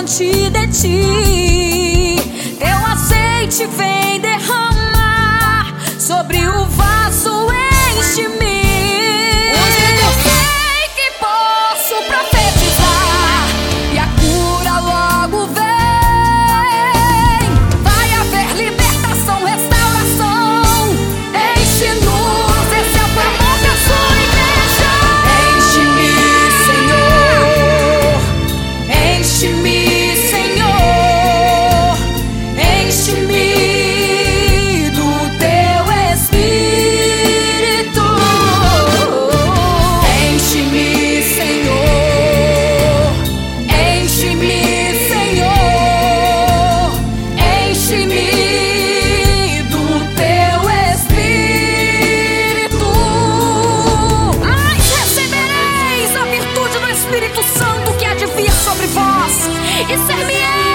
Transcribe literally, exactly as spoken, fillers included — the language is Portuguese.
diante de ti. Teu azeite vem derramar sobre o vaso, enche-me. Hoje eu sei que posso profetizar e a cura logo vem. Vai haver libertação, restauração. Enche-nos, esse é o clamor da sua igreja. Enche-me, Senhor. Enche-me, Senhor. Enche-me do teu Espírito. Enche-me, Senhor. Enche-me, Senhor. Enche-me do teu Espírito. Mas recebereis a virtude do Espírito Santo que há de vir sobre vós, e ser-me-ei